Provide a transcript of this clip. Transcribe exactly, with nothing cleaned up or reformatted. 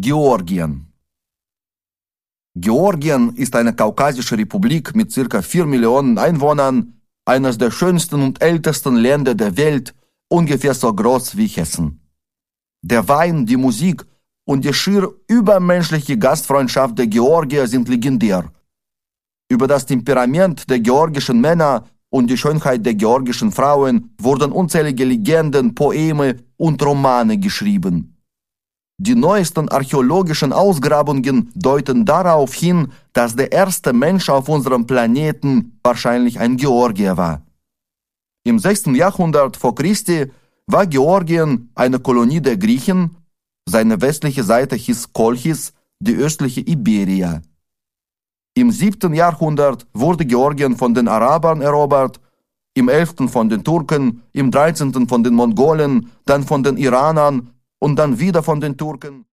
Georgien. Georgien ist eine kaukasische Republik mit circa vier Millionen Einwohnern, eines der schönsten und ältesten Länder der Welt, ungefähr so groß wie Hessen. Der Wein, die Musik und die schier übermenschliche Gastfreundschaft der Georgier sind legendär. Über das Temperament der georgischen Männer und die Schönheit der georgischen Frauen wurden unzählige Legenden, Poeme und Romane geschrieben. Die neuesten archäologischen Ausgrabungen deuten darauf hin, dass der erste Mensch auf unserem Planeten wahrscheinlich ein Georgier war. Im sechsten Jahrhundert vor Christi war Georgien eine Kolonie der Griechen, seine westliche Seite hieß Kolchis, die östliche Iberia. Im siebten Jahrhundert wurde Georgien von den Arabern erobert, im elften von den Turken, im dreizehnten von den Mongolen, dann von den Iranern und dann wieder von den Turken.